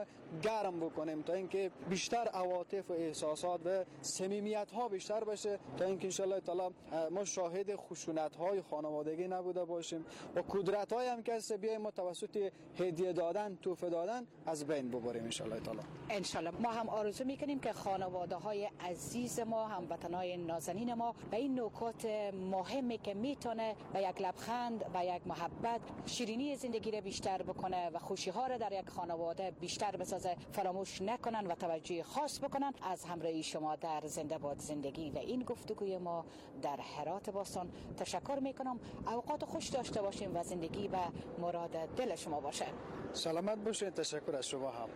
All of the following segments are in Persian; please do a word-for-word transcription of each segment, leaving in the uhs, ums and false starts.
گرم بکنیم تا اینکه بیشتر عواطف و احساسات و صمیمیت ها بیشتر بشه، تا اینکه ان شاء الله تعالی ما شاهد خشونت های خانوادگی نبوده باشیم و قدرت های هم که است بیایم ما توسط هدیه دادن، تحفه دادن از بین ببریم ان شاء الله تعالی. ان شاء الله ما هم آرزو میکنیم که خانواده های عزیز ما، هموطنان نازنین ما به این نکات مهمی که میتونه به یک لبخند و یک محبت شیرینی زندگی را بیشتر بکنه و خوشی ها را در یک خانواده بیشتر بسازه فراموش نکنن و توجه خاص بکنن. از همراهی شما در زنده باد زندگی و این گفتگوی ما در هرات باستان تشکر میکنم. اوقات خوش داشته باشیم و زندگی به مراد دل شما باشه. سلامت باشید. تشکر از شما هم.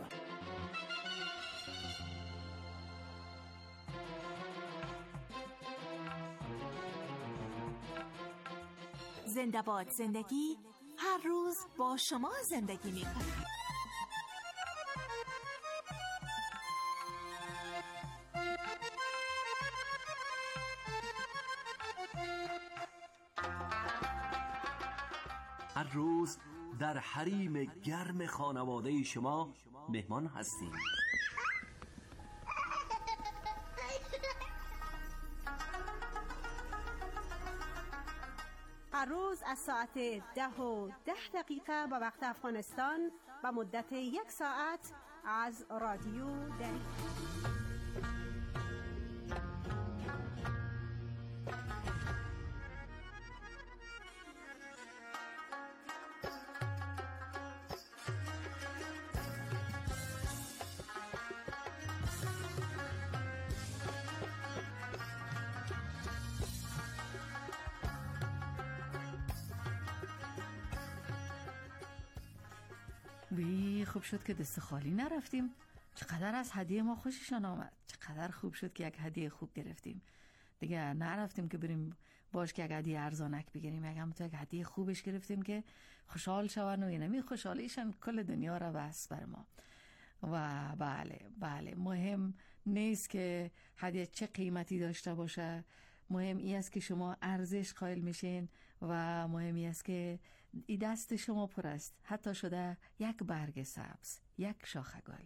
زنده باد زندگی هر روز با شما زندگی می کند. هر روز در حریم گرم خانواده شما مهمان هستیم. هر روز از ساعت ده و ده دقیقه به وقت افغانستان و مدت یک ساعت از رادیو دری. وی خوب شد که دست خالی نرفتیم. چقدر از هدیه ما خوششان آمد. چقدر خوب شد که یک هدیه خوب گرفتیم. دیگه نرفتیم که بریم باش که یک هدیه ارزانک بگیریم. یک هم تو یک هدیه خوبش گرفتیم که خوشحال شون و اینمی خوشحالیشن کل دنیا را بس بر ما. و بله بله مهم نیست که هدیه چه قیمتی داشته باشه، مهم این است که شما ارزش قائل میشین و مهم این است که این دست شما پر است، حتی شده یک برگ سبز، یک شاخه گل.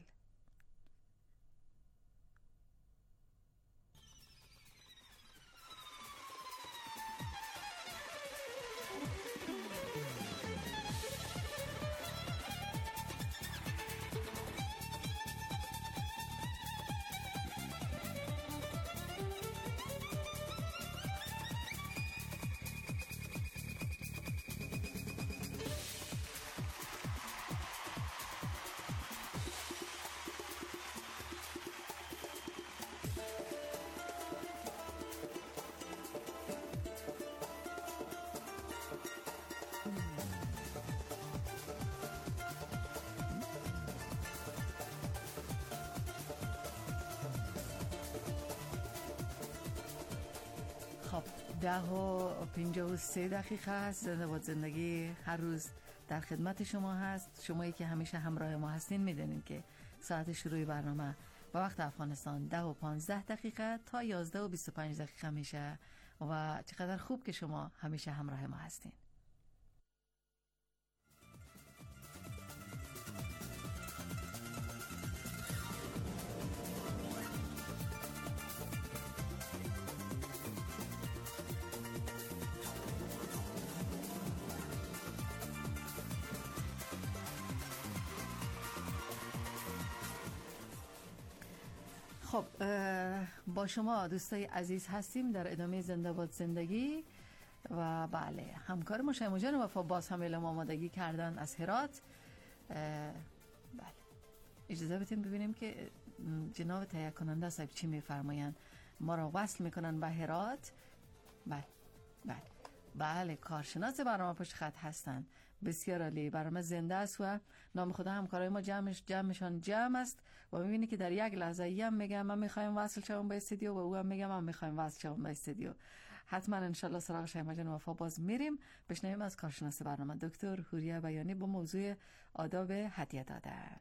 ده و پنجاه و سه دقیقه است. زنده باد زندگی هر روز در خدمت شما هست. شمایی که همیشه همراه ما هستین میدونین که ساعت شروع برنامه با وقت افغانستان ده و پانزده دقیقه تا یازده و بیست و پنج دقیقه میشه و چقدر خوب که شما همیشه همراه ما هستین. خب با شما دوستای عزیز هستیم در ادامه زنده باد زندگی و بله همکار ما شیما جان وفا باز هم اعلام آمادگی کردن از هرات. بله اجازه بدیم ببینیم که جناب تهیه کننده صاحب چی میفرمایند. ما را وصل میکنن به هرات. بله بله بله کارشناس برنامه پشت خط هستن. بسیار عالی. برنامه زنده است و نام خدا همکارای ما جمعش جمعشان جمع است و میبینی که در یک لحظه ای هم میگم من میخوایم وصل شوم به استودیو و او هم میگم من میخوایم وصل شوم به استودیو. حتما ان شاء الله سراغ شیما جان وفا باز میریم. بشنویم از کارشناس برنامه دکتر حوریه بیانی با موضوع آداب هدیه دادن.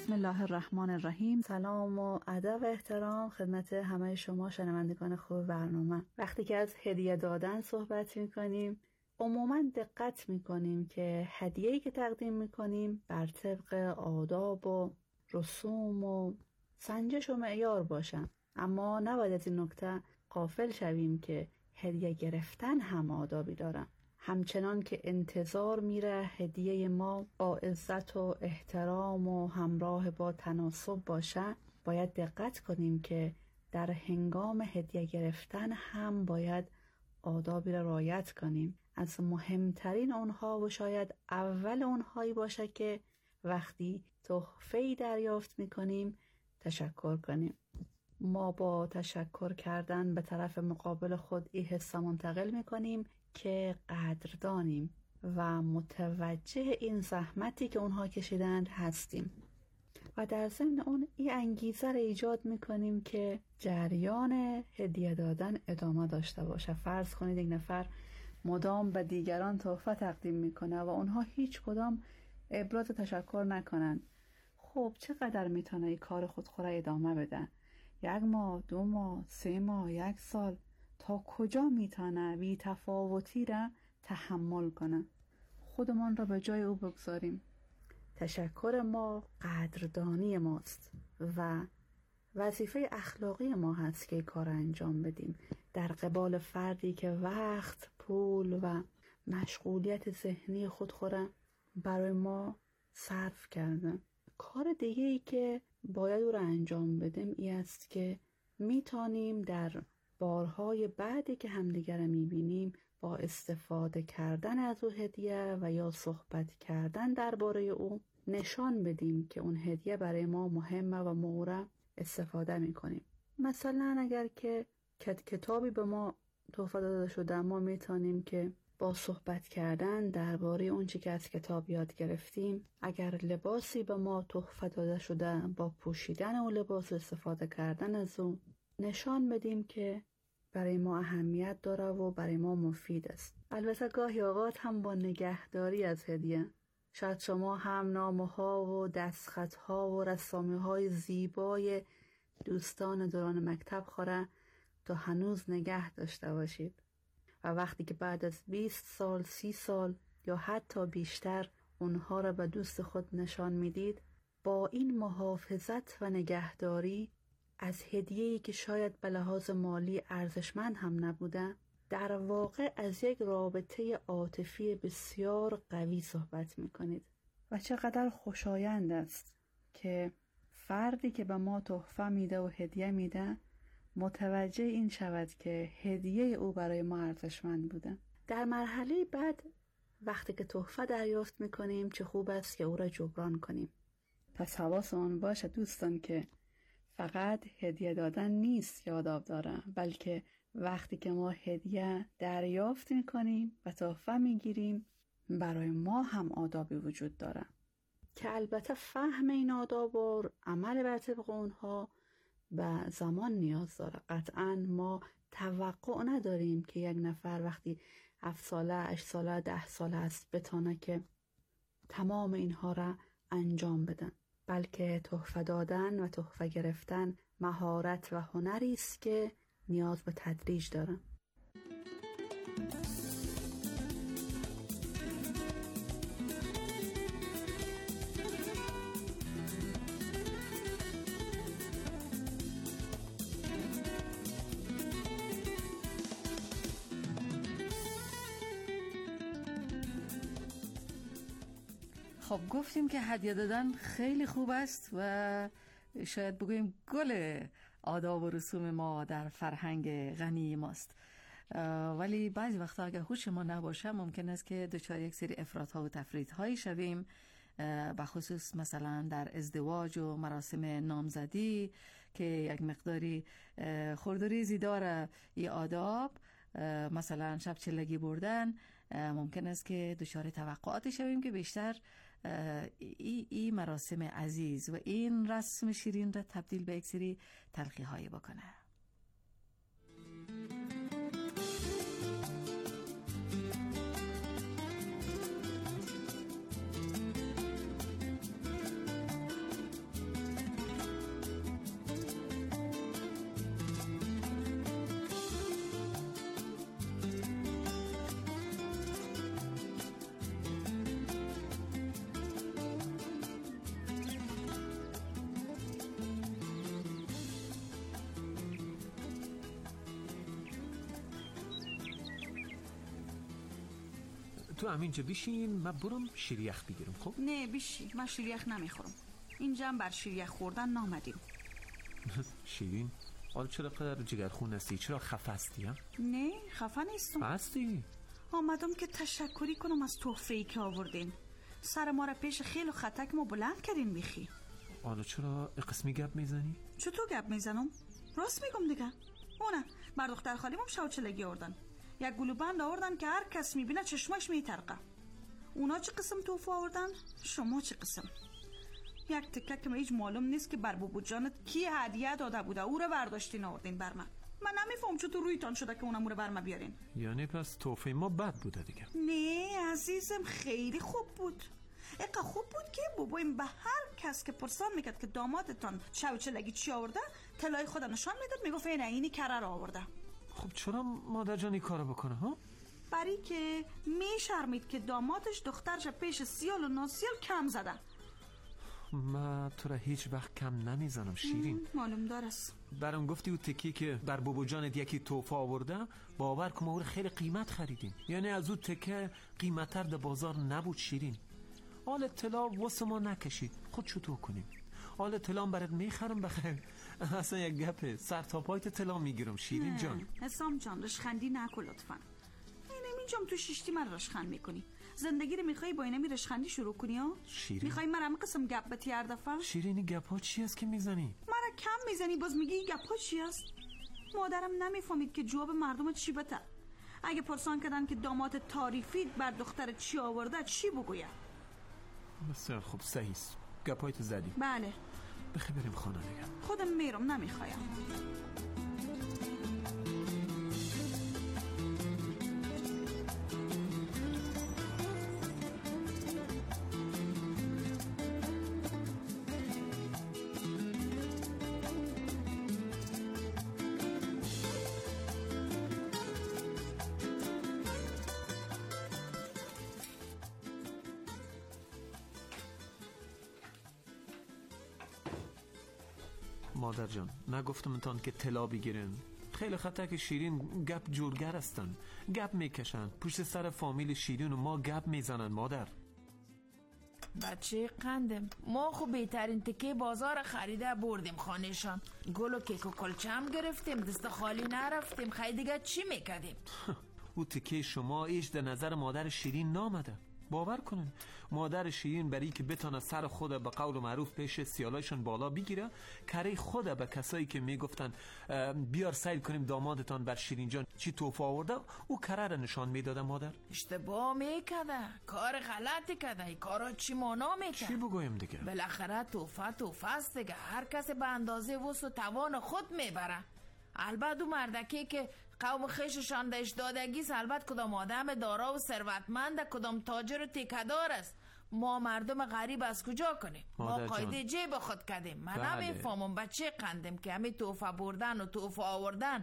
بسم الله الرحمن الرحیم. سلام و ادب و احترام خدمت همه شما شنوندگان خوب برنامه. وقتی که از هدیه دادن صحبت میکنیم عموما دقت میکنیم که هدیه‌ای که تقدیم میکنیم بر طبق آداب و رسوم و سنجش و معیار باشن، اما نباید از این نکته غافل شویم که هدیه گرفتن هم آدابی دارن. همچنان که انتظار میره هدیه ما با عزت و احترام و همراه با تناسب باشه، باید دقت کنیم که در هنگام هدیه گرفتن هم باید آدابی را رعایت کنیم. از مهمترین اونها و شاید اول اونهایی باشه که وقتی تحفه‌ای دریافت میکنیم تشکر کنیم. ما با تشکر کردن به طرف مقابل خود این حس منتقل میکنیم که قدردانیم و متوجه این زحمتی که اونها کشیدند هستیم و در ضمن اون این انگیزه را ایجاد میکنیم که جریان هدیه دادن ادامه داشته باشه. فرض کنید یک نفر مدام به دیگران تحفه تقدیم میکنه و اونها هیچ کدام ابراز تشکر نکنند. خب چقدر میتونه این کار خودخواه را ادامه بده؟ یک ماه، دو ماه، سه ماه، یک سال؟ تا کجا میتونه بی تفاوتی را تحمل کنه؟ خودمان را به جای او بگذاریم. تشکر ما قدردانی ماست و وظیفه اخلاقی ما هست که کار انجام بدیم در قبال فردی که وقت، پول و مشغولیت ذهنی خودخوره برای ما صرف کرده. کار دیگه ای که باید او را انجام بدیم این است که میتونیم در بارهای بعدی که همدیگر را میبینیم با استفاده کردن از او هدیه و یا صحبت کردن درباره او نشان بدیم که اون هدیه برای ما مهمه و ما را استفاده میکنیم. مثلا اگر که کتابی به ما تحفه داده شده، ما میتونیم که با صحبت کردن درباره اون چی که از کتاب یاد گرفتیم، اگر لباسی به ما تحفه داده شده با پوشیدن اون لباس استفاده کردن از اون نشان بدیم که برای ما اهمیت داره و برای ما مفید است. البته گاهی اوقات هم با نگهداری از هدیه. شاید شما هم نامه ها و دستخط ها و رسامی های زیبای دوستان دوران مکتب خوره تا هنوز نگه داشته باشید و وقتی که بعد از بیست سال، سی سال یا حتی بیشتر اونها را به دوست خود نشان میدید، با این محافظت و نگهداری از هدیه‌ای که شاید به لحاظ مالی ارزشمند هم نبوده، در واقع از یک رابطه عاطفی بسیار قوی صحبت میکنید. و چقدر خوشایند است که فردی که به ما تحفه میده و هدیه میده متوجه این شود که هدیه او برای ما ارزشمند بوده. در مرحله بعد وقتی که تحفه دریافت میکنیم چه خوب است که او را جبران کنیم. پس حواسمون باشه دوستان که فقط هدیه دادن نیست که آداب داره، بلکه وقتی که ما هدیه دریافت میکنیم و تحفه میگیریم برای ما هم آدابی وجود داره که البته فهم این آداب و عمل بر طبق اونها به زمان نیاز داره. قطعا ما توقع نداریم که یک نفر وقتی هفت ساله، هشت ساله، ده ساله است بتونه که تمام اینها را انجام بدن، بلکه تحفه دادن و تحفه گرفتن مهارت و هنری است که نیاز به تدریج داره. خب گفتیم که هدیه دادن خیلی خوب است و شاید بگوییم گل آداب و رسوم ما در فرهنگ غنی ماست، ولی بعضی وقتا اگر هوش ما نباشه ممکن است که دچار یک سری افراط‌ها و تفریط‌هایی شویم، بخصوص مثلا در ازدواج و مراسم نامزدی که یک مقداری خردریزی داره این آداب. مثلا شب چلگی بردن ممکن است که دچار توقعاتی شویم که بیشتر ای, ای مراسم عزیز و این رسم شیرین را تبدیل به یک سری تلخی هایی بکنه. تو همینجا بشین، من برم شیریخ بگیرم. خب نه بشی، من شیریخ نمیخورم. اینجا هم بر شیریخ خوردن نامدیم. شیرین حالا چرا قدر جگرخون هستی؟ چرا خفه هستی؟ هم؟ نه خفه نیستم. هستی؟ آمدم که تشکری کنم از تحفه‌ای که آوردین. سر ما را پیش خیل و خطک ما بلند کردین میخی. حالا چرا قسمی گپ میزنی؟ چطور گپ میزنم؟ راست میگم دیگه. اونه بر دختر خالیمم شوچلگی آوردن. یک گلوبند آوردن که هر کس میبینه چشمش میترقه. اونا چه قسم تحفه آوردن؟ شما چه قسم؟ یک تکه که هیچ معلوم نیست که بر بابو جانت کی هدیه داده بوده، او رو برداشتین آوردین بر من. من نمیفهم چطور رویتان شده که اونم رو بر من بیارین. یعنی پس تحفه ما بد بوده دیگه؟ نه عزیزم، خیلی خوب بود. اقا خوب بود که بابایم به هر کس که پرسان میکرد که دامادتان شوچلگی چی آورده، طلای خود نشان میداد، میگفت این اینی کره را آورده. خب چرا مادر جان این کارو بکنه ها؟ برای که میشرمید که دامادش دخترش پیش سیال و ناسیال کم زده. من تو را هیچ وقت کم نمیزنم شیرین. معلوم دارست. برام گفتی او تکی که بر بابا جانت یکی تحفه آورده، باور کن ما او خیلی قیمت خریدیم. یعنی از او تکه قیمتر در بازار نبود شیرین. حال اطلاع واسه ما نکشید، خود چطور کنیم؟ حال اطلاع برات میخرم بخیر. اصلا یک گپه سر تا پایت اطلاع میگیرم شیرین جان. حسام جان رشخندی نکن لطفا. اینجام تو شیشتی من رشخند میکنی. زندگی رو میخوای با اینمی رشخندی شروع کنی ها؟ شیرین میخوای من هم قسم گپ بتی هر دفعه؟ شیرین این گپ ها چی است که میزنی؟ مرا کم میزنی باز میگی این گپ ها چی است؟ مادرم نمیفهمید که جواب مردم چی بته. اگه پرسان کردن که داماد تاریفی بر دختر چی آورده چی بگویم؟ بسیار خوب صحیح است. گپایت زدی. بله. بخی بریم خانه دیگه. خودم میرم نمیخوایم. مادر جان نگفتم انتان که طلا بگیرن؟ خیلی خطا که شیرین گپ جورگر هستن، گپ میکشن پشت سر فامیل شیرین و ما گپ میزنن. مادر بچه قندم، ما خب بهترین تکه بازار خریده بردیم خانهشان، گل و کیک و کلچه هم گرفتیم، دست خالی نرفتیم. خیلی دیگه چی میکردیم؟ او تکه شما ایش در نظر مادر شیرین نامده. باور کنن مادر شیرین برای که بتانه سر خود به قول معروف پیش سیالایشون بالا بگیره، کاری خود به کسایی که میگفتن بیار سیل کنیم دامادتان بر شیرین جان چی توفه آورده، او کره را نشان میداده. مادر اشتباه میکده، کار غلطی کده. این کارا چی مانا میکرد؟ چی بگویم دیگه؟ بالاخره توفه توفه است دیگه. هر کس به اندازه وس و توان خود میبره. البته او مردکی که قوم خیششان داشت دادگی است، البته کدام آدم دارا و ثروتمند، کدام تاجر و تکدار است. ما مردم غریب از کجا کنیم؟ ما قاعده جیب خود کردیم. من بله. نمیفهمم بچه قندم که همین توفه بردن و توفه آوردن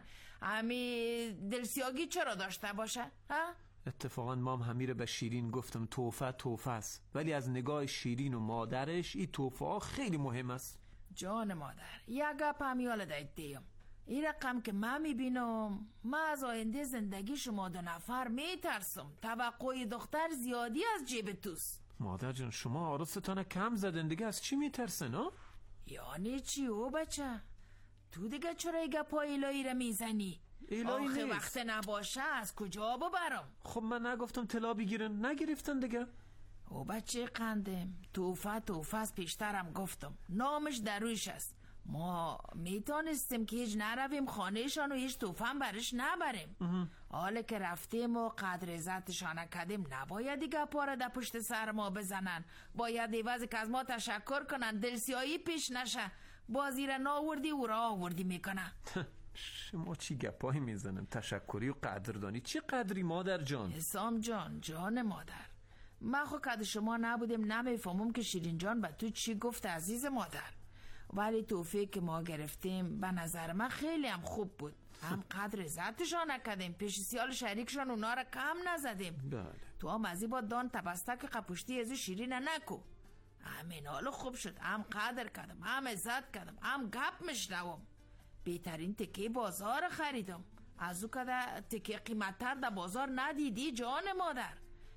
همین دلسیاگی چرا داشته باشه؟ ها؟ اتفاقا ما هم همیره به شیرین گفتم توفه توفه است، ولی از نگاه شیرین و مادرش این توفه ها خیلی مهم است. جان مادر یک گپ هم یاد دیم. این رقم که من میبینم، من از آینده زندگی شما دو نفر میترسم. توقع دختر زیادی از جیب توست. مادر جان شما عروستانه کم زدن دیگه، از چی میترسن ها؟ یعنی چی او بچه؟ تو دیگه چرا ایگه پا الهی را میزنی؟ الهی آخه نیست. وقت نباشه از کجا ببرم؟ خب من نگفتم طلا بگیرن، نگرفتن دیگه. او بچه قندم، توفه توفه از پیشترم گفتم، نامش در رویش است. ما میتونستیم که هیچ نرویم خانهشان و هیچ توفه هم برش نبریم. حالا که رفتیم و قدر عزتشان کردیم، نباید دیگه پاره در پشت سر ما بزنن. باید ایواز که از ما تشکر کنن، دلسیایی پیش نشه. بازی را ناوردی او را آوردی میکنه. شما چی گپایی میزنن؟ تشکری و قدردانی چی قدری مادر جان؟ حسام جان، جان مادر، من خود کد شما نبودیم، نمیفهمم که شیرین جان به تو چی گفت عزیز مادر. ولی توفیق که ما گرفتیم به نظر من خیلی هم خوب بود. هم قدر عزتشان نکردیم، پیش سیال شریکشان اونا را کم نزدیم. بله. تو هم ازی با دان تبسته که قپوشتی ازی شیرین نکو. همین حالو خوب شد، هم قدر کردم، هم عزت کردم، هم گپ مشنوم. بهترین تکه بازار خریدم. از او که تکه قیمتتر در بازار ندیدی جان مادر.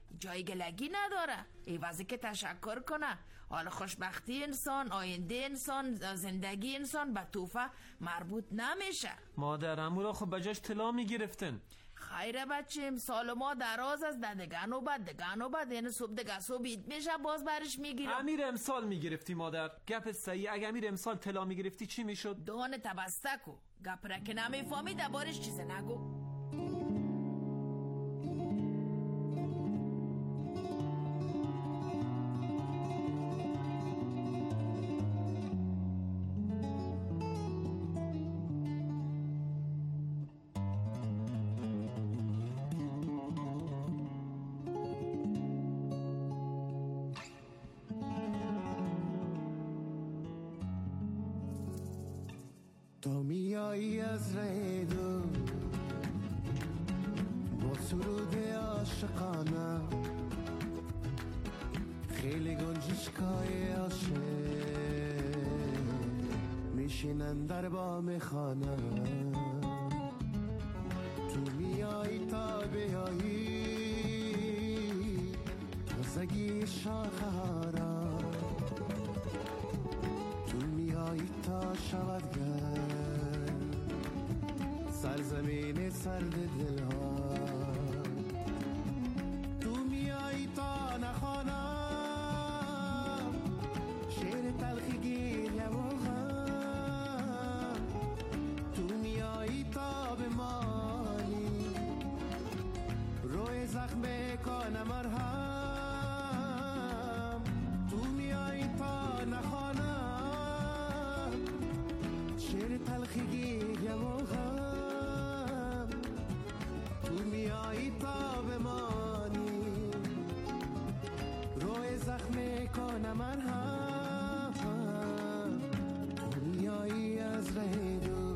جای گلگی نداره. ایوازی که تشکر کنه. حال خوشبختی انسان، آینده انسان، زندگی انسان به توفه مربوط نمیشه. مادر امورا خب بجاش طلا میگرفتن. خیره بچیم، سال ما دراز از ددگن و بد دگن و بد، یعنی صبح دگه صبح بیت میشه باز برش میگیرم. امیر امسال میگرفتی مادر. گپ صحیح. اگه امیر امسال طلا میگرفتی چی میشد؟ دهان تبسته کو. گپ را که نمیفهمی دربارش چیز نگو. تو میایی از ره دو با سرود عاشقانه، خیلی گنجشکای عاشق میشینن در بام خانه. تو میایی تا بیایی تازگی شاخه هارا، تو میایی تا شود گرد سرزمین سرد دلها. تو میایی تا نخوانم شعر تلخی گریه و غم، تو میایی تا بمانی روی زخم کنم مرهم، تو میایی تا نخوانم شعر تلخی گریه و غم، تو میایی تا بمانی روی زخم کنم مرهم، تو میایی از ره دو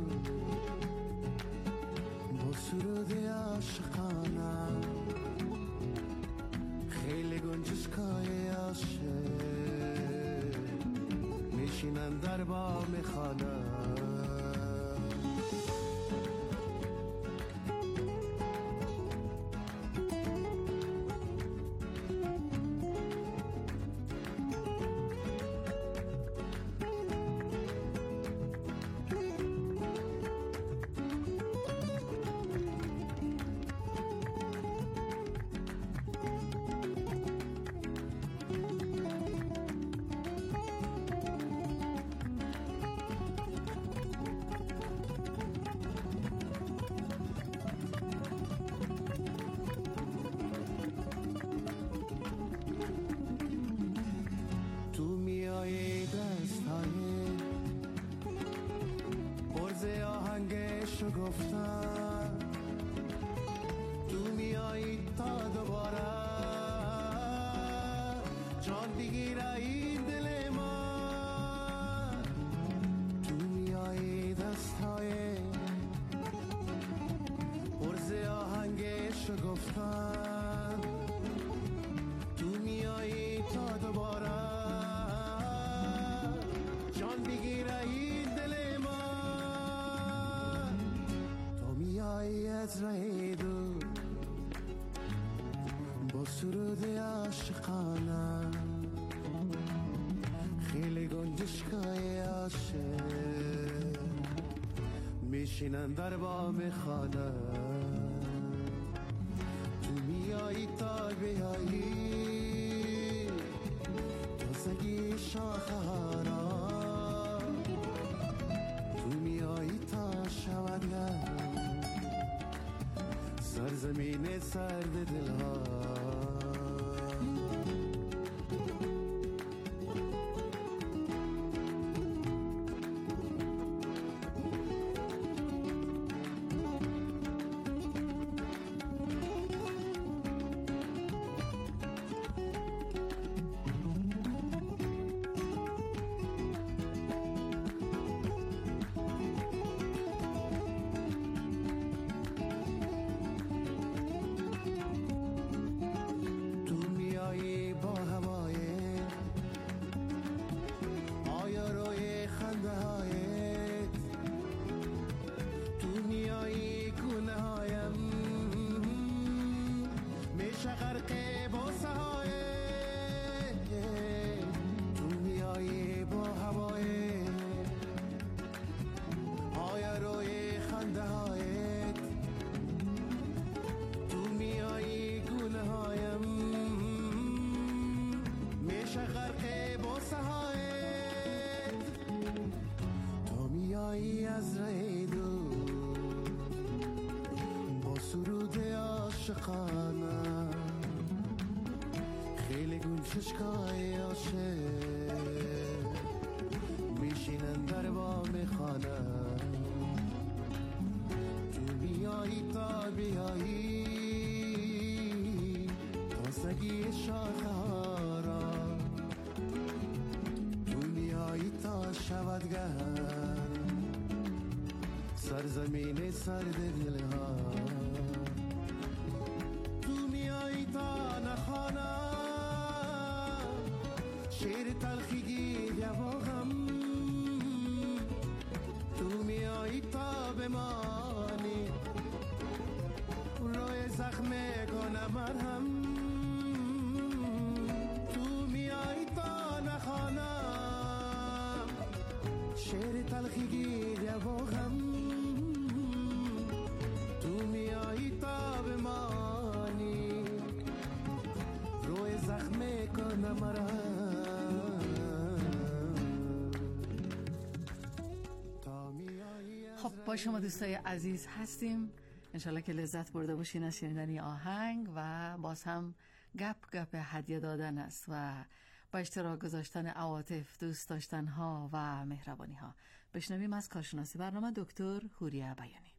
با سرود عاشقانه، خیلی گنجشکای عاشق میشینن در بام خانه. شو گفتم تو میایی تا دوباره جان بگیره این دل من، تو میایی دستهای پرز آهنگش رو گفتم، تو میایی تا دوباره جان بگیره این دل من، تو میایی از ره دور با سرود عاشقانه، خیلی گنجشکای عاشق میشینن در بام خانه، تو میایی تا بیایی تازگی شاخه‌ها، تو میایی تا شود گرم سرزمین سرد دلها. برق بوسه های تو میایی از ره دور با سرود عاشقانه خیلی گل چشکای عاشق میشینن در بام خانه تو میایی تا بیایی تازگی شاخه ها را تو میایی تا شود گرم سرزمین سرد دلها تو میایی تا نخوانم شیر تلخیگی واقعم تو میایی تا بمانی روی زخم کنم مرهم تو میایی تا نخوانم شیر تلخیگی واقعم تو میایی تا بمانی روی زخم کنم مرهم. خب با شما دوستای عزیز هستیم، انشالله که لذت برده باشین از شنیدن این آهنگ و باز هم گپ گپ هدیه دادن است و با اشتراک گذاشتن عواطف، دوست داشتن ها و مهربانی ها. بشنویم از کارشناسی برنامه دکتر حوریه بیانی.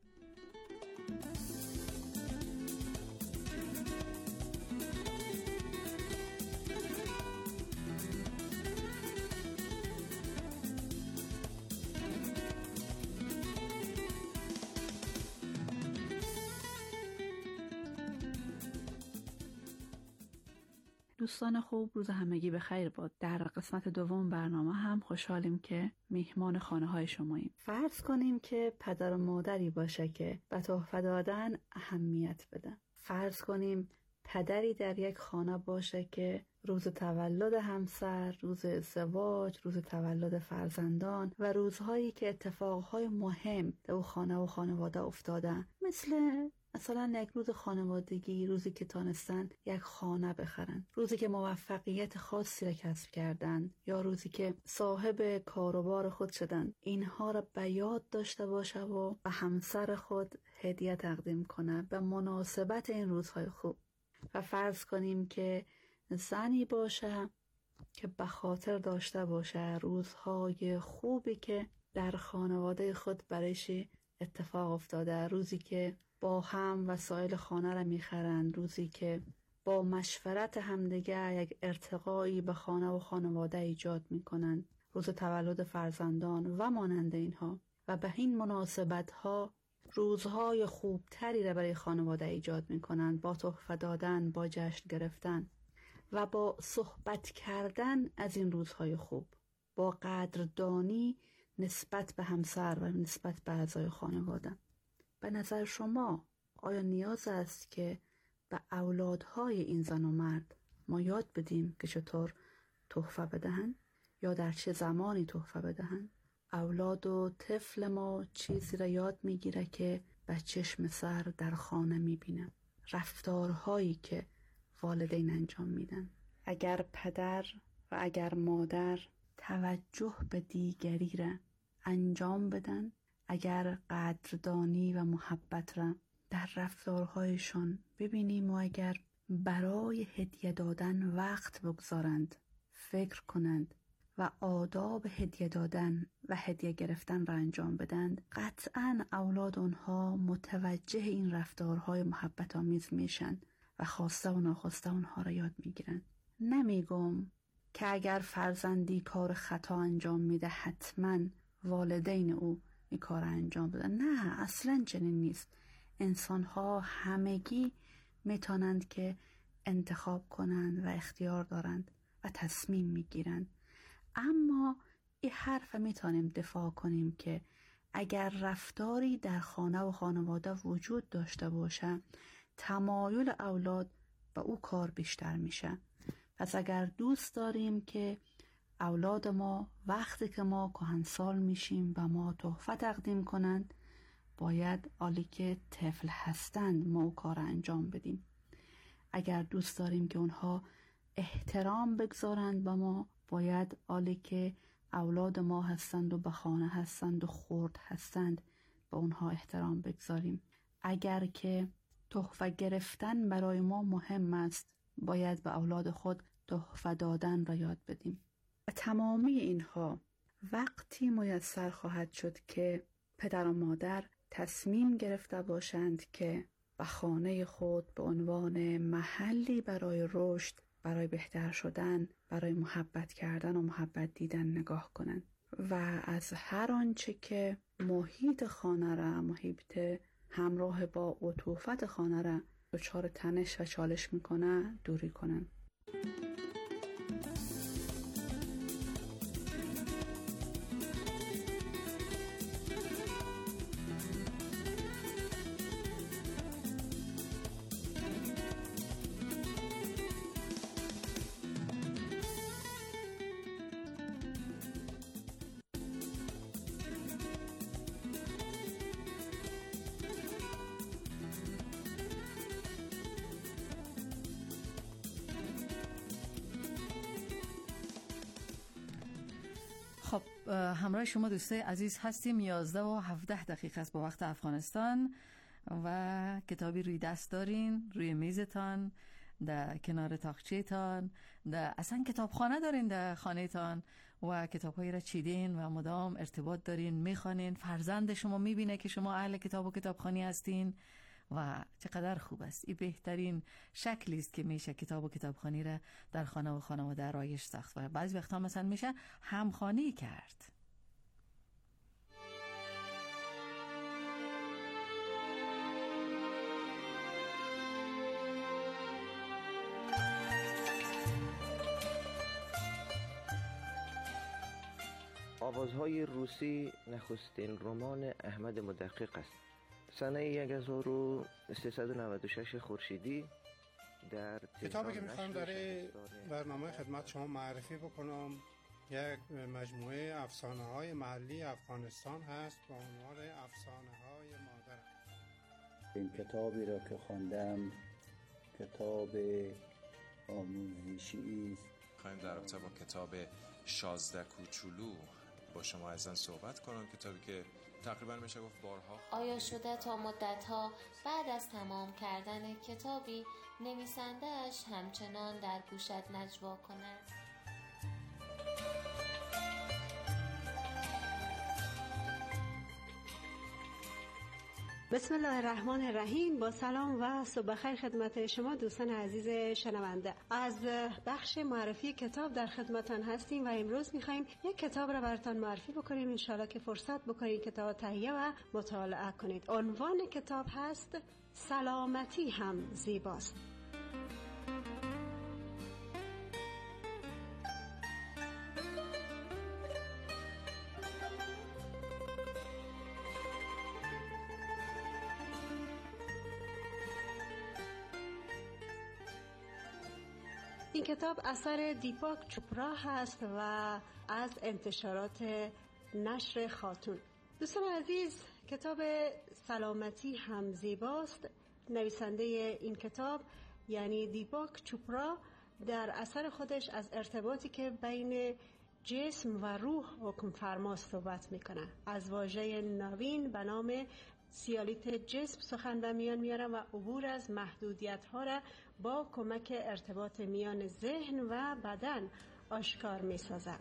دوستان خوب، روز همگی به خیر باد. در قسمت دوم برنامه هم خوشحالیم که میهمان خانه های شماییم. فرض کنیم که پدر و مادری باشه که به تحفه دادن اهمیت بدن. فرض کنیم پدری در یک خانه باشه که روز تولد همسر، روز ازدواج، روز تولد فرزندان و روزهایی که اتفاقهای مهم در خانه و خانواده افتادن، مثل مثلا یک روز خانوادگی، روزی که تانستن یک خانه بخرن، روزی که موفقیت خاصی را کسب کردن، یا روزی که صاحب کاروبار خود شدن، اینها را به یاد داشته باشه و به همسر خود هدیه تقدیم کنه به مناسبت این روزهای خوب. و فرض کنیم که زنی باشه که به خاطر داشته باشه روزهای خوبی که در خانواده خود برایش اتفاق افتاده، روزی که با هم وسایل خانه را میخرن، روزی که با مشورت همدیگه یک ارتقایی به خانه و خانواده ایجاد میکنن، روز تولد فرزندان و مانند اینها. و به این مناسبت ها روزهای خوبتری را برای خانواده ایجاد میکنن، با تحفه دادن، با جشن گرفتن و با صحبت کردن از این روزهای خوب، با قدردانی نسبت به همسر و نسبت به اعضای خانواده. به نظر شما آیا نیاز است که به اولادهای این زن و مرد ما یاد بدیم که چطور تحفه بدهند یا در چه زمانی تحفه بدهند؟ اولاد و طفل ما چیزی را یاد میگیره که به چشم سر در خانه میبینه، رفتارهایی که والدین انجام میدن. اگر پدر و اگر مادر توجه به دیگری را انجام بدن، اگر قدردانی و محبت را در رفتارهایشان ببینیم و اگر برای هدیه دادن وقت بگذارند، فکر کنند و آداب هدیه دادن و هدیه گرفتن را انجام بدند، قطعاً اولاد آنها متوجه این رفتارهای محبت آمیز میشن و خواسته و ناخواسته آنها را یاد میگیرند. نمیگم که اگر فرزندی کار خطا انجام میده حتماً والدین او این کار انجام بدن، نه، اصلاً چنین نیست. انسان‌ها همگی میتونند که انتخاب کنند و اختیار دارند و تصمیم میگیرند. اما این حرف میتونیم دفاع کنیم که اگر رفتاری در خانه و خانواده وجود داشته باشه، تمایل اولاد به او کار بیشتر میشه. پس اگر دوست داریم که اولاد ما وقتی که ما کهنسال میشیم و ما تحفه تقدیم کنند، باید حالی که طفل هستند ما او کار انجام بدیم. اگر دوست داریم که اونها احترام بگذارند به ما، باید آلی که اولاد ما هستند و به خانه هستند و خرد هستند به اونها احترام بگذاریم. اگر که تحفه گرفتن برای ما مهم است، باید به اولاد خود تحفه دادن را یاد بدیم. و تمامی اینها وقتی میسر خواهد شد که پدر و مادر تصمیم گرفته باشند که به خانه خود به عنوان محلی برای رشد، برای بهتر شدن، برای محبت کردن و محبت دیدن نگاه کنند و از هر آنچه که محیط خانه را، محیط همراه با عطوفت خانه را دچار تنش و چالش میکنه دوری کنند. خب همراه شما دوستای عزیز هستیم. یازده و هفده دقیقه است با وقت افغانستان و کتابی روی دست دارین، روی میزتان، در کنار تاقچه تان، در اصلا کتابخانه دارین در خانه تان و کتاب‌هایی را چیدین و مدام ارتباط دارین، میخوانین. فرزند شما میبینه که شما اهل کتاب و کتابخانی هستین و چقدر خوب است. این بهترین شکلی است که میشه کتاب و کتابخانی را در خانه و خانواده رایج ساخت و بعضی وقتا مثلا میشه همخوانی کرد. آوازهای روسی نخستین رمان احمد مدقق است. سنه هزار و سیصد و نود و شش خورشیدی در کتابی که میخوام در برنامه خدمت شما معرفی بکنم یک مجموعه افسانه های محلی افغانستان هست با عنوان افسانه های مادر. این کتابی را که خواندم کتاب آموزشی است. خواهیم در رابطه با کتاب شازده کوچولو با شما ازن صحبت کنم، کتابی که تقریبا میشه گفت بارها آیا شده تا مدتها بعد از تمام کردن کتابی نویسنده‌اش همچنان در گوشت نجوا کند؟ بسم الله الرحمن الرحیم. با سلام و صبح خیر خدمت شما دوستان عزیز شنونده. از بخش معرفی کتاب در خدمتان هستیم و امروز میخوایم یک کتاب را براتون معرفی بکنیم. انشالله که فرصت بکنید کتاب تهیه و مطالعه کنید. عنوان کتاب هست سلامتی هم زیباست. این کتاب اثر دیپاک چوپرا هست و از انتشارات نشر خاتون. دوستان عزیز، کتاب سلامتی هم زیباست. نویسنده این کتاب یعنی دیپاک چوپرا در اثر خودش از ارتباطی که بین جسم و روح حکم فرما صحبت میکنه. از واژه نوین به نام سیالیت جسم سخن به میان میارم و عبور از محدودیت ها را با کمک ارتباط میان ذهن و بدن آشکار می سازم.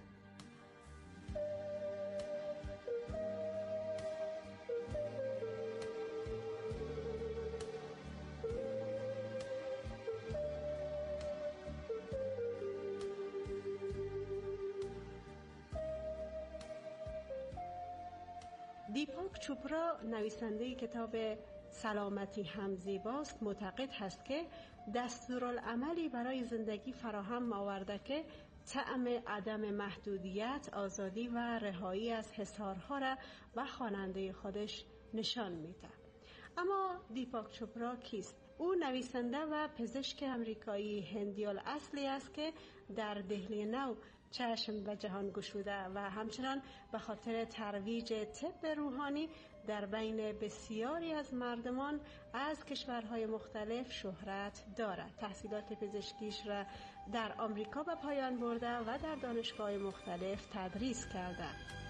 دیپاک چوپرا نویسنده کتاب سلامتی هم زیباست معتقد هست که دستورالعملی برای زندگی فراهم آورده که طعم عدم محدودیت، آزادی و رهایی از حصارها را به خواننده خودش نشان میده. اما دیپاک چوپرا کیست؟ او نویسنده و پزشک امریکایی هندی الاصلی است که در دهلی نو چشم به جهان گشوده و همچنان به خاطر ترویج طب روحانی در بین بسیاری از مردمان از کشورهای مختلف شهرت دارد. تحصیلات پزشکیش را در آمریکا به پایان برده و در دانشگاه مختلف تدریس کرده.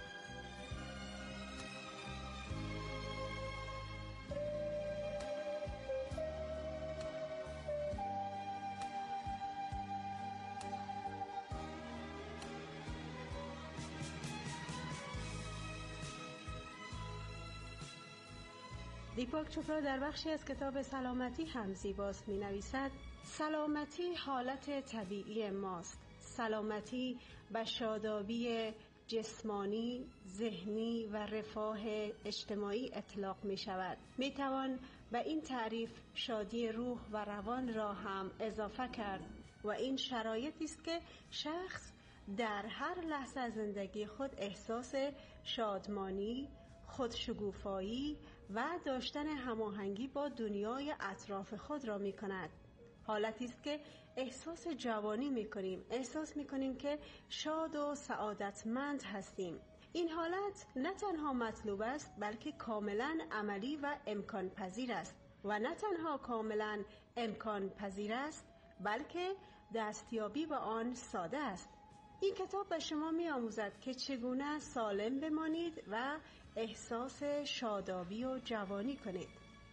دیپاک چوپرا در بخشی از کتاب سلامتی هم زیباست می نویسد: سلامتی حالت طبیعی ماست. سلامتی به شادابی جسمانی، ذهنی و رفاه اجتماعی اطلاق می شود. می توان به این تعریف شادی روح و روان را هم اضافه کرد و این شرایطی است که شخص در هر لحظه از زندگی خود احساس شادمانی، خودشگوفایی و داشتن هماهنگی با دنیای اطراف خود را می کند. حالتی است که احساس جوانی می کنیم، احساس می کنیم که شاد و سعادتمند هستیم. این حالت نه تنها مطلوب است بلکه کاملا عملی و امکان پذیر است و نه تنها کاملا امکان پذیر است بلکه دستیابی به آن ساده است. این کتاب به شما می آموزد که چگونه سالم بمانید و احساس شادابی و جوانی کنید.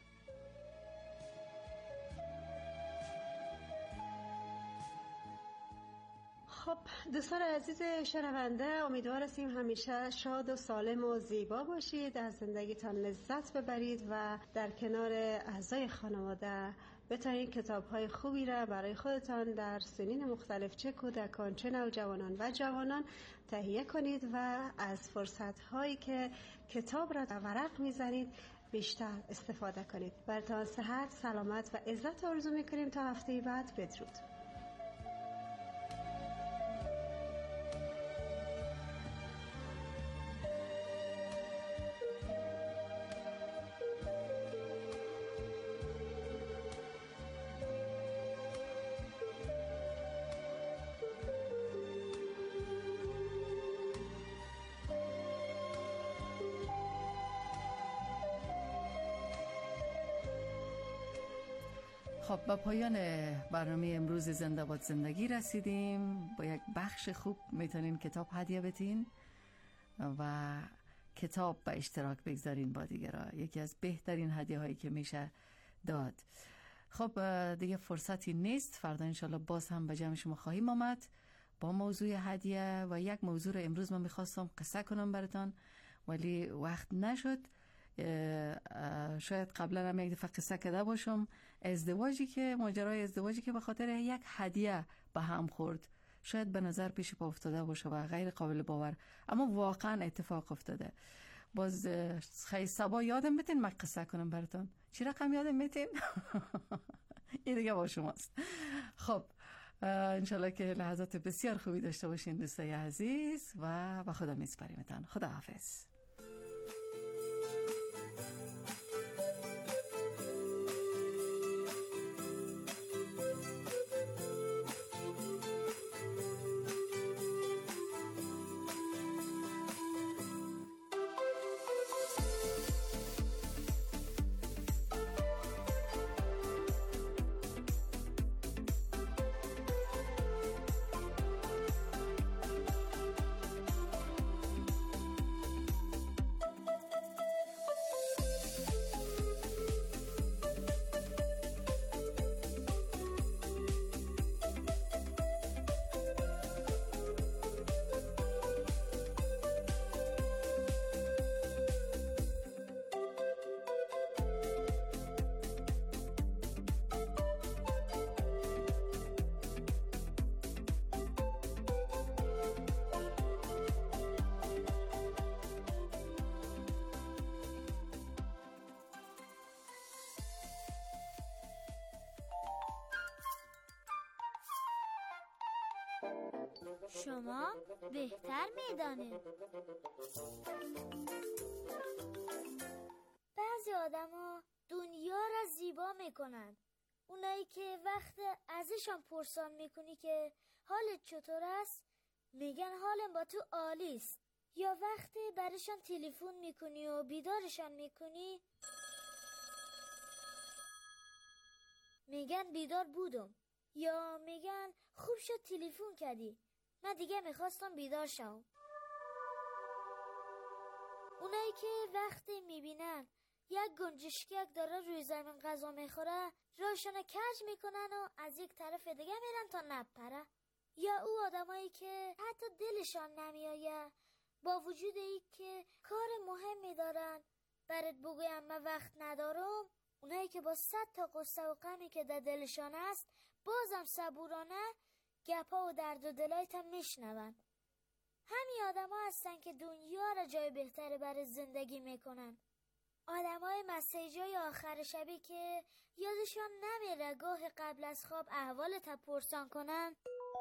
خب دوستان عزیز شنونده، امیدوار هستیم همیشه شاد و سالم و زیبا باشید، از زندگیتان لذت ببرید و در کنار اعضای خانواده بتونید کتاب‌های خوبی را برای خودتان در سنین مختلف، چه کودکان چه نوجوانان و جوانان تهیه کنید و از فرصت‌هایی که کتاب را در ورق می‌زنید بیشتر استفاده کنید. براتون صحت، سلامت و عزت آرزو می‌کنیم تا هفته بعد. بدرود. خب با پایان برنامه امروز زنده باد زندگی رسیدیم. با یک بخش خوب میتونین کتاب هدیه بتین و کتاب به اشتراک بگذارین با دیگران. یکی از بهترین هدیه هایی که میشه داد. خب دیگه فرصتی نیست. فردا انشالله باز هم به جمع شما خواهیم آمد با موضوع هدیه و یک موضوع رو امروز من میخواستم قصه کنم براتون ولی وقت نشد. شاید قبلا هم یک دفعه قصه کرده باشم. ازدواجی که ماجرای ازدواجی که به خاطر یک هدیه به هم خورد، شاید به نظر پیش پا افتاده باشه و غیر قابل باور، اما واقعا اتفاق افتاده. باز خیلی صبا یادم بتین من قصه کنم براتون. چی رقم یادم بتین؟ این دیگه با شماست. خب انشالله که لحظات بسیار خوبی داشته باشین دوستای عزیز و با خدا میسپاریمتان. خدا حافظ. شما بهتر میدانید. بعضی آدما دنیا را زیبا میکنند. اونایی که وقت ازشان پرسان میکنی که حالت چطور است میگن حالم با تو عالی است. یا وقتی برشان تلفن میکنی و بیدارشان میکنی میگن بیدار بودم. یا میگن خوب شد تلفن کردی، من دیگه میخواستم بیدار شم. اونایی که وقتی میبینن یک گنجشکک داره روی زمین غذا میخوره راشون کج میکنن و از یک طرف دیگه میرن تا نپره. یا او آدمایی که حتی دلشان نمیایه با وجود ای که کار مهمی دارن برات بگویم من وقت ندارم، اونایی که با صد تا قصه و غمی که در دلشان است بازم صبورانه گپا و درد و دلایت هم میشنون. همین آدم ها هستن که دنیا را جای بهتری برای زندگی میکنن. آدم های مسیجای آخر شبی که یادشان نمیره گاه قبل از خواب احوال تا پرسان کنن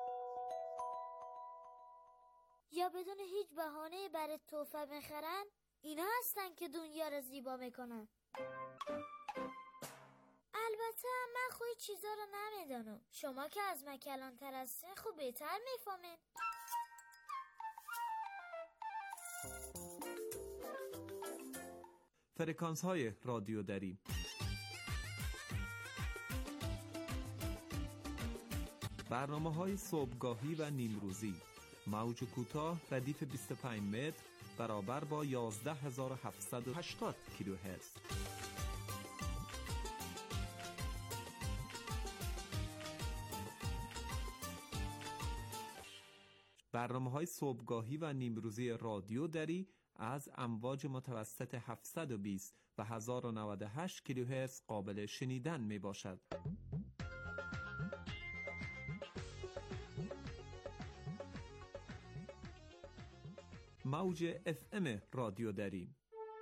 یا بدون هیچ بهانه برای تحفه میخرن. اینا هستن که دنیا را زیبا میکنن. البته من خوی چیزا رو نمیدانم، شما که از من کلانتر هستین خوب بهتر میفهمین. فرکانس های رادیو دری. برنامه های صبحگاهی و نیمروزی، موج کوتاه ردیف بیست و پنج متر برابر با یازده هزار و هفتصد و هشتاد کیلوهرتز. برنامه های صبحگاهی و نیمروزی رادیو دری از امواج متوسط هفتصد و بیست و هزار و نود و هشت کیلوهرتز قابل شنیدن می باشد. موج اف ام رادیو دری.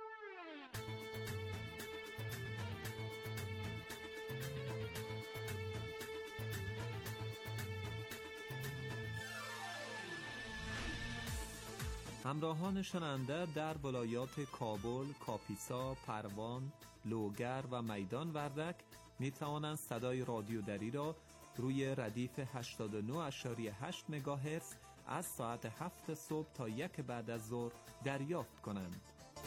همراهان شنونده در ولایات کابل، کاپیسا، پروان، لوگر و میدان وردک می توانند صدای رادیو دری را روی ردیف هشتاد و نه ممیز هشت مگاهرتز از ساعت هفت صبح تا یک بعد از ظهر دریافت کنند.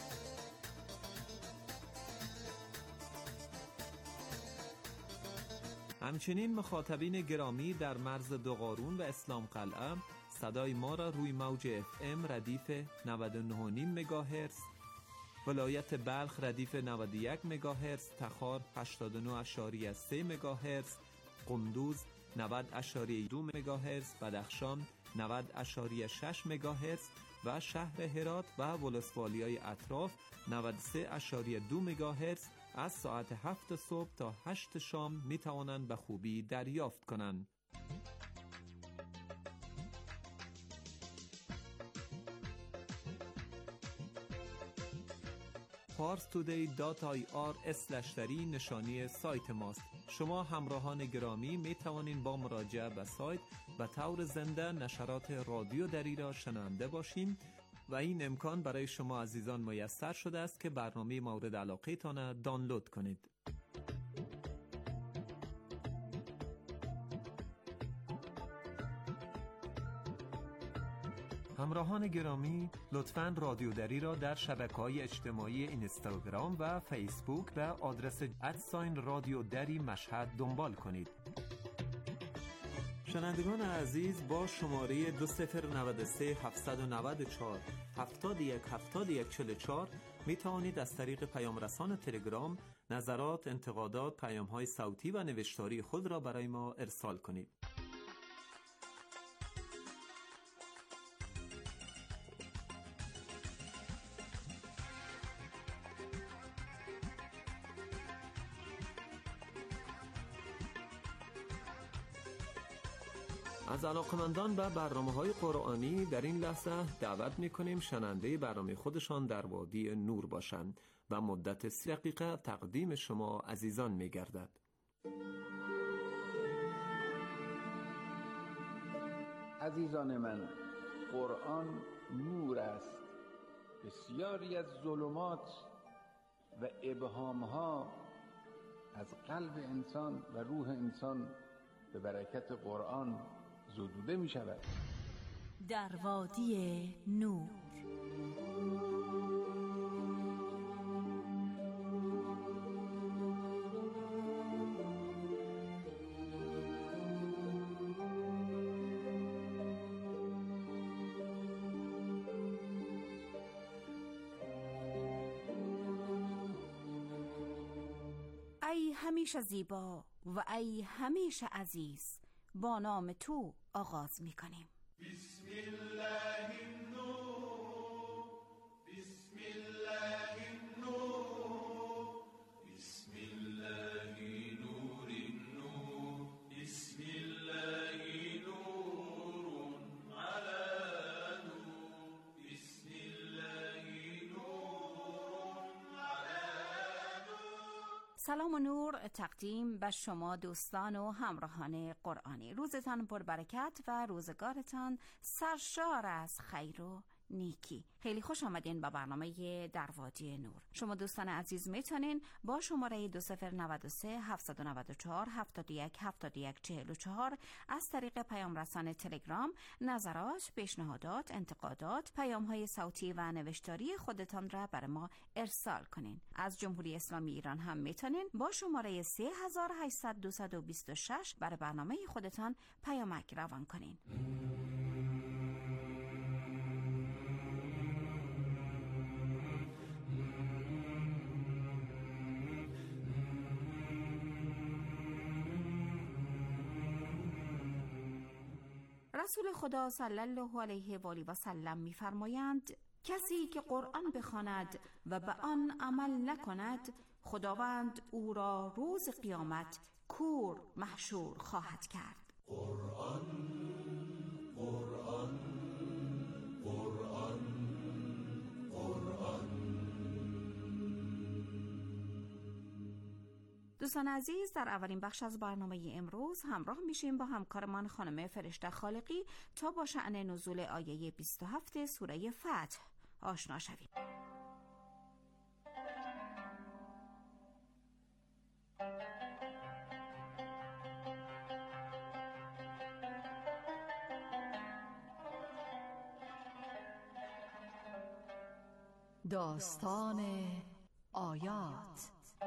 همچنین مخاطبین گرامی در مرز دوقارون و اسلام قلعه صدای ما را روی موج اف ام ردیف نود و نه و نیم مگاهرتز، ولایت بلخ ردیف نود و یک مگاهرتز، تخار هشتاد و نه ممیز سه مگاهرتز، قندوز نود ممیز دو مگاهرتز، بدخشان نود ممیز شش مگاهرتز و شهر هرات و ولسوالیای اطراف نود و سه ممیز دو مگاهرتز از ساعت هفت صبح تا هشت شام می توانند به خوبی دریافت کنند. پارس تودی دات آی آر اسلش دری نشانی سایت ماست. شما همراهان گرامی می توانید با مراجعه به سایت به طور زنده نشرات رادیو دری را شنونده باشین و این امکان برای شما عزیزان میسر شده است که برنامه مورد علاقه تان دانلود کنید. همراهان گرامی لطفاً رادیو دری را در شبکه‌های اجتماعی اینستاگرام و فیسبوک به آدرس ادساین رادیو دری مشهد دنبال کنید. شنوندگان عزیز، با شماره دو صفر نود و سه هفتصد و نود و چهار هفتاد و یک هفتاد و یک چهل و چهار می توانید از طریق پیام رسان تلگرام نظرات، انتقادات، پیام‌های صوتی و نوشتاری خود را برای ما ارسال کنید. از علاقمندان به برنامه‌های قرآنی در این لحظه دعوت می‌کنیم شنونده برنامه خودشان در وادی نور باشند و مدت سی دقیقه تقدیم شما عزیزان می‌گردد. عزیزان من، قرآن نور است. بسیاری از ظلمات و ابهام‌ها از قلب انسان و روح انسان به برکت قرآن زدوده می شود. در وادی نور. همیشه زیبا و ای همیشه عزیز، با نام تو آغاز میکنیم. بسم الله النور، بسم الله النور، بسم الله نور النور، بسم الله نور على نور، بسم الله نور على نور. سلام و نور تقدیم به شما دوستان و همراهان قرآنی. روزتان پربرکت و روزگارتان سرشار از خیر و نیکی. خیلی خوش آمدین به برنامه در وادی نور. شما دوستان عزیز میتونین با شماره دو صفر نود و سه هفتصد و نود و چهار هفتاد و یک هفتاد و یک چهل و چهار از طریق پیام رسان تلگرام نظرات، پیشنهادات، انتقادات، پیام های صوتی و نوشتاری خودتان را بر ما ارسال کنین. از جمهوری اسلامی ایران هم میتونین با شماره سه هزار و هشتصد دویست و بیست و شش برای برنامه خودتان پیامک روان کنین. رسول خدا صلی الله علیه و آله و سلم می‌فرمایند کسی که قرآن بخواند و به آن عمل نکند، خداوند او را روز قیامت کور محشور خواهد کرد. قرآن قرآن قرآن قرآن. دوستان عزیز، در اولین بخش از برنامه امروز همراه میشیم با همکارمان خانم فرشته خالقی تا با شأن نزول آیه بیست و هفت سوره فتح آشنا شویم. داستان آیات.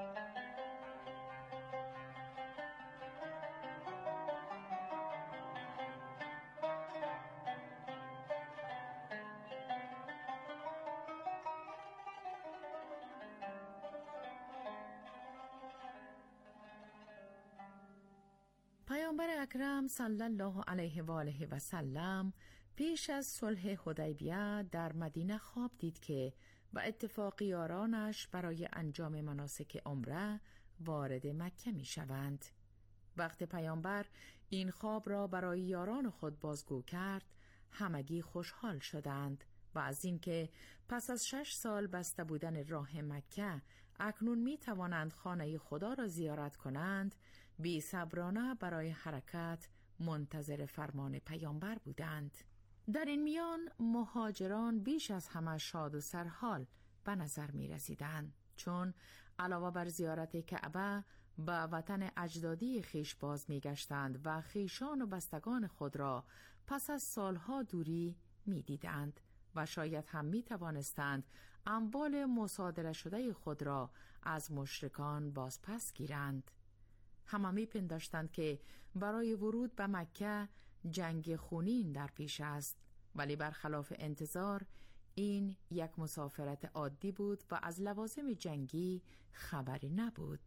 پیامبر اکرم صلی الله علیه و آله و سلم پیش از صلح حدیبیه در مدینه خواب دید که با اتفاق یارانش برای انجام مناسک عمره وارد مکه می شوند. وقت پیامبر این خواب را برای یاران خود بازگو کرد، همگی خوشحال شدند و از اینکه پس از شش سال بسته بودن راه مکه اکنون می توانند خانه خدا را زیارت کنند، بی صبرانه برای حرکت منتظر فرمان پیامبر بودند. در این میان مهاجران بیش از همه شاد و سرحال به نظر می رسیدند، چون علاوه بر زیارت کعبه به وطن اجدادی خیش باز می گشتند و خیشان و بستگان خود را پس از سالها دوری می دیدند و شاید هم می توانستند اموال مصادره شده خود را از مشرکان باز پس گیرند. همه می پنداشتند که برای ورود به مکه جنگ خونین در پیش است، ولی برخلاف انتظار این یک مسافرت عادی بود و از لوازم جنگی خبری نبود.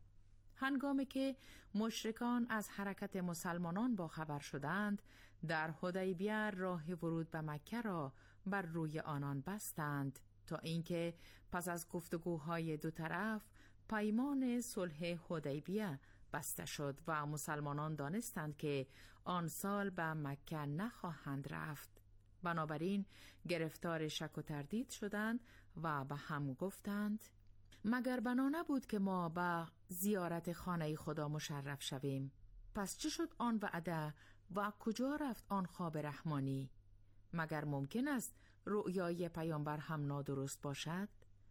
هنگامی که مشرکان از حرکت مسلمانان با خبر شدند، در حدیبیه راه ورود به مکه را بر روی آنان بستند تا اینکه پس از گفتگوهای دو طرف پیمان صلح حدیبیه بسته شد و مسلمانان دانستند که آن سال به مکه نخواهند رفت. بنابراین گرفتار شک و تردید شدند و به هم گفتند مگر بنا نبود که ما به زیارت خانه خدا مشرف شویم؟ پس چه شد آن وعده و کجا رفت آن خواب رحمانی؟ مگر ممکن است رؤیای پیامبر هم نادرست باشد؟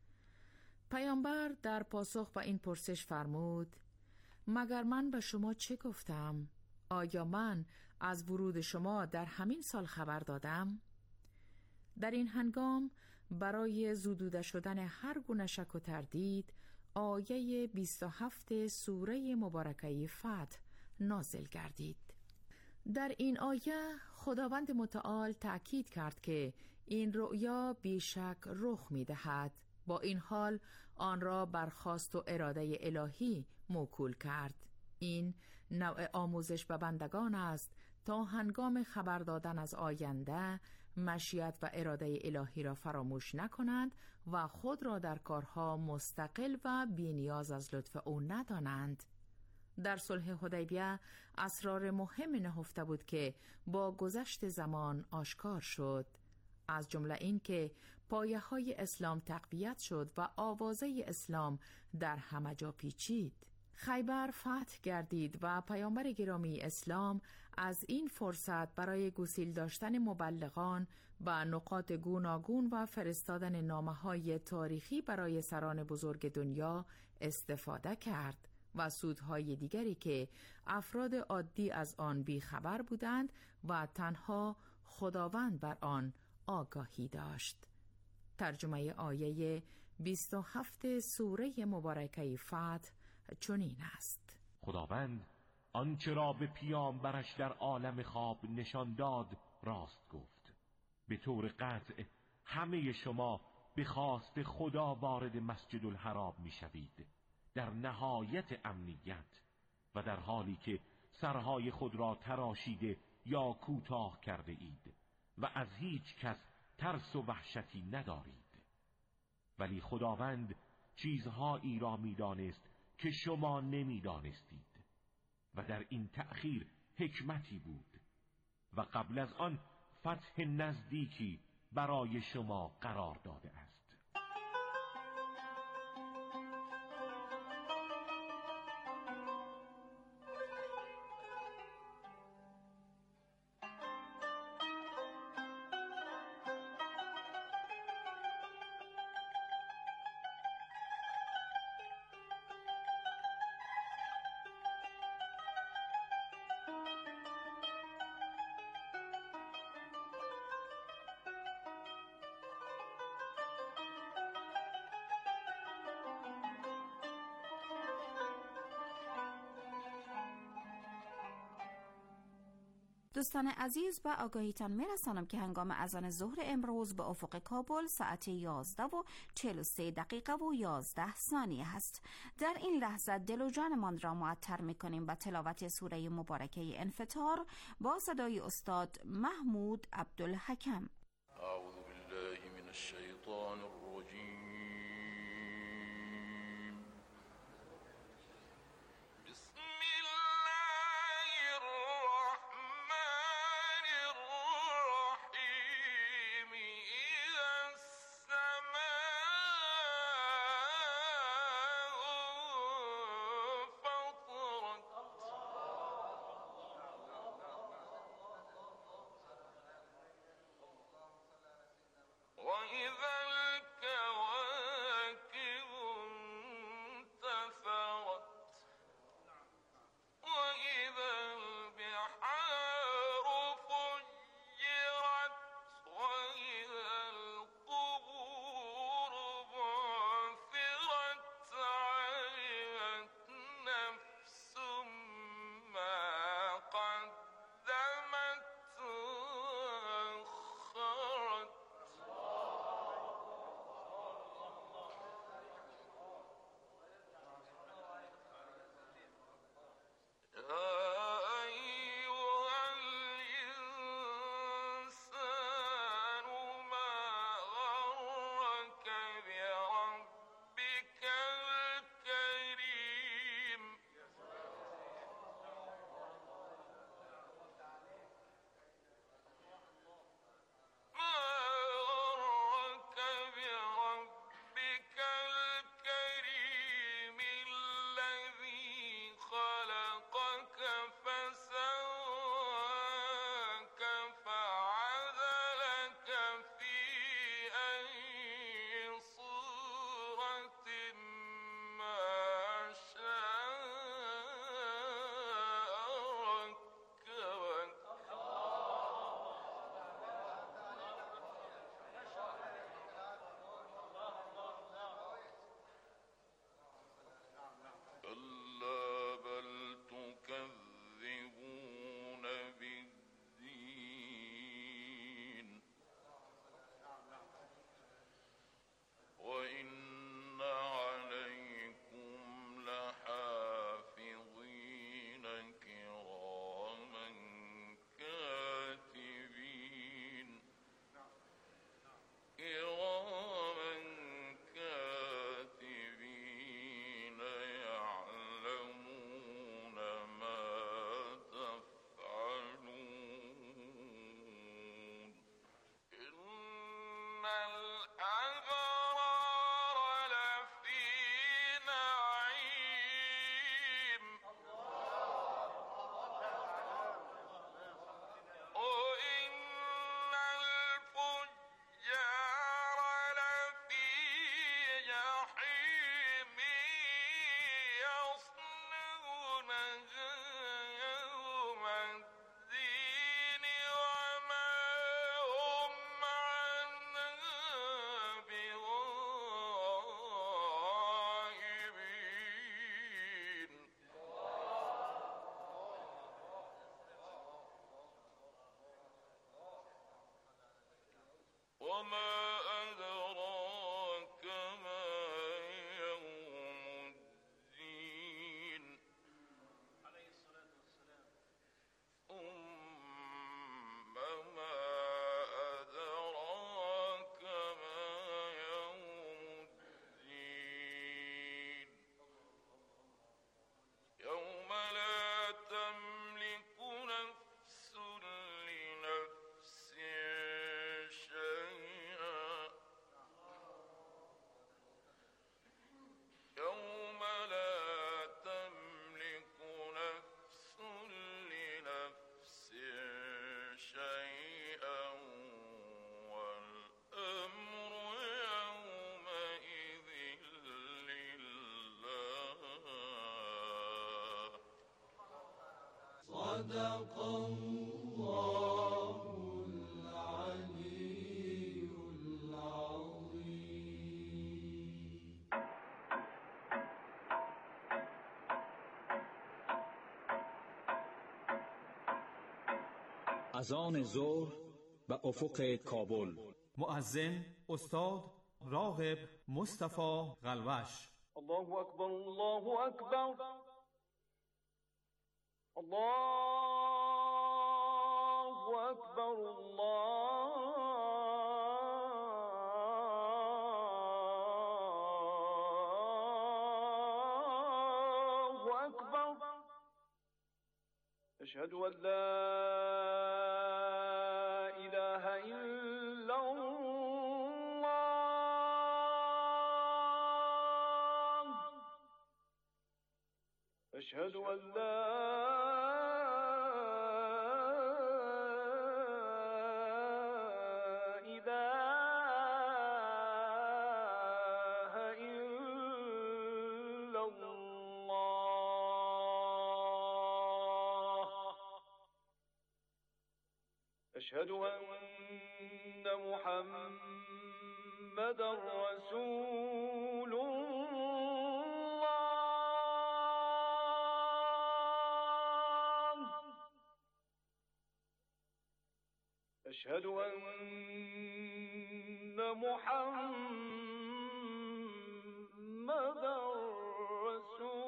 پیامبر در پاسخ به این پرسش فرمود مگر من به شما چه گفتم؟ آیا من از ورود شما در همین سال خبر دادم؟ در این هنگام برای زدوده شدن هر گونه شک و تردید آیه بیست و هفت سوره مبارکه فتح نازل گردید. در این آیه خداوند متعال تأکید کرد که این رؤیا بیشک رخ می دهد با این حال آن را بر خواست و اراده الهی موکول کرد. این نوع آموزش به بندگان است تا هنگام خبر دادن از آینده مشیت و اراده الهی را فراموش نکنند و خود را در کارها مستقل و بی‌نیاز از لطف او ندانند. در صلح حدیبیه اسرار مهم نهفته بود که با گذشت زمان آشکار شد، از جمله این که پایه های اسلام تقویت شد و آوازه اسلام در همه جا پیچید. خیبر فتح گردید و پیامبر گرامی اسلام از این فرصت برای گسیل داشتن مبلغان و نقاط گوناگون و فرستادن نامه‌های تاریخی برای سران بزرگ دنیا استفاده کرد و سودهای دیگری که افراد عادی از آن بیخبر بودند و تنها خداوند بر آن آگاهی داشت. ترجمه آیه بیست و هفت سوره مبارکه فتح چنین است: خداوند آنچه را به پیامبرش در عالم خواب نشان داد راست گفت. به طور قطع همه شما به خواست خدا وارد مسجد الحرام می شوید در نهایت امنیت و در حالی که سرهای خود را تراشیده یا کوتاه کرده اید و از هیچ کس ترس و وحشتی ندارید. ولی خداوند چیزهایی را می دانست که شما نمی دانستید و در این تأخیر حکمتی بود و قبل از آن فتح نزدیکی برای شما قرار داده است. دوستان عزیز، به آگاهیتان میرسانم که هنگام اذان ظهر امروز به افق کابل ساعت یازده و چهل و سه دقیقه و یازده ثانیه هست. در این لحظه دل و جانمان را معطر میکنیم با تلاوت سوره مبارکه انفطار با صدای استاد محمود عبدالحکم. اعوذ بالله من الشیطان الرجیم. وإذا صدق الله العلي العظيم. اذان ظهر و افق کابل. مؤذن استاد راغب مصطفی قلوش. الله اکبر الله اکبر الله اکبر الله اکبر. اشهد ان لا اله الا الله. اشهد ان لا أشهد أن محمدا رسول الله. أشهد أن محمدا رسول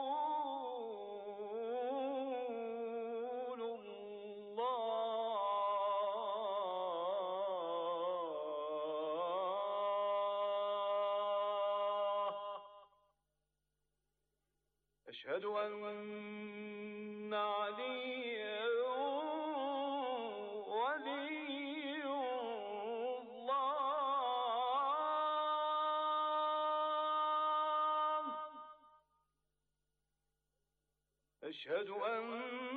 أشهد أن عليا ولي الله. أشهد أن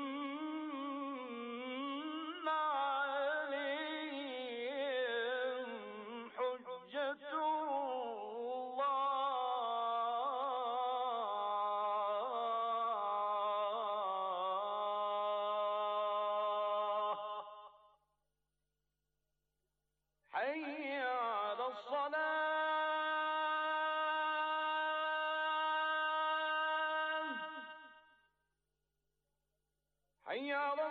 عليهم حجة حي على الصلاة حي على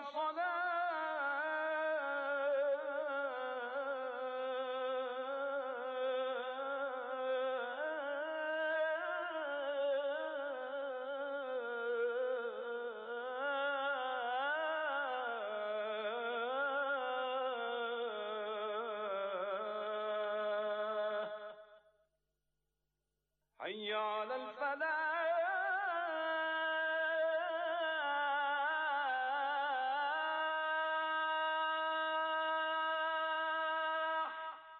حي على الفلاح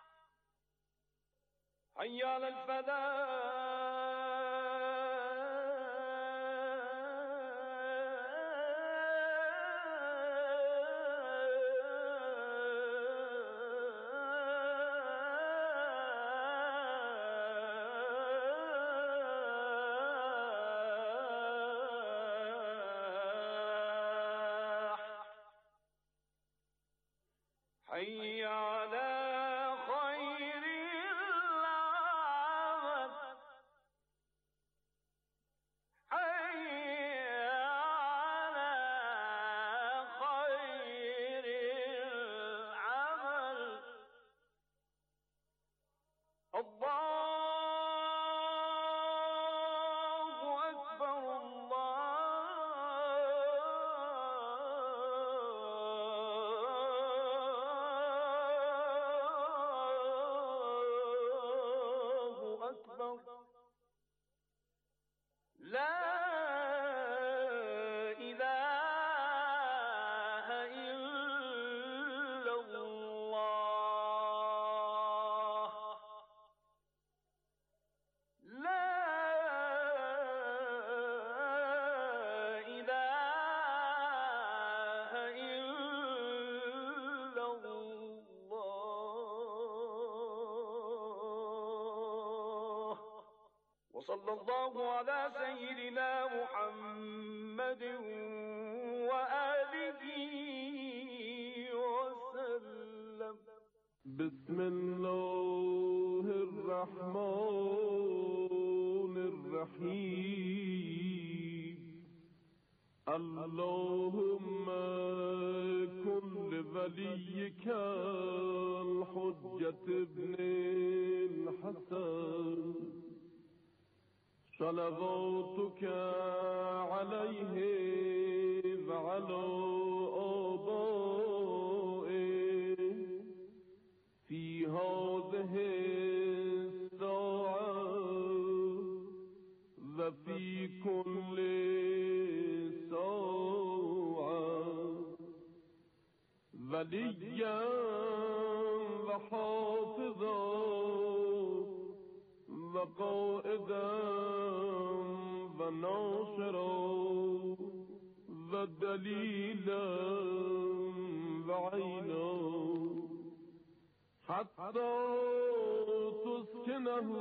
حي على حي على خير العمل حي على خير العمل. الله أكبر الله أكبر. لا إله إلا الله. لا إله إلا الله. وصلى الله على سيدنا محمد وآله بسم الله الرحمن الرحیم اللهم كن لوليك الحجة ابن الحسن صلواتك عليه وعلى آبائه في هذه الساعة وفي كل وليا وحافظا وقائدا وناصرا ودليلا وعينا حتى تسكنه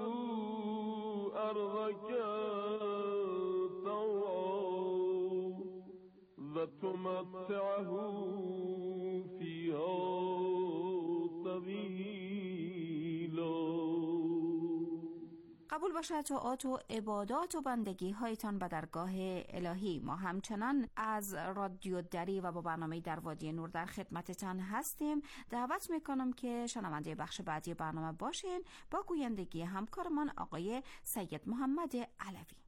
أرضك طوعا وتمتعه فيها طويلا. قبول باشد طاعات و عبادات و بندگی هایتان به درگاه الهی. ما همچنان از رادیو دری و با برنامه در وادی نور در خدمتتان هستیم. دعوت میکنم که شنونده بخش بعدی برنامه باشین با گویندگی همکارمان آقای سید محمد علوی.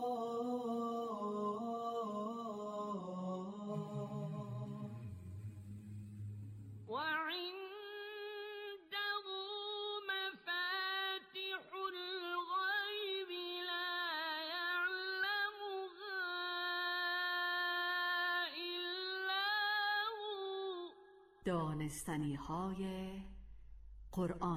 وعنده مفاتح الغيب لا يعلمها إلا هو. دانستنی های قرآن.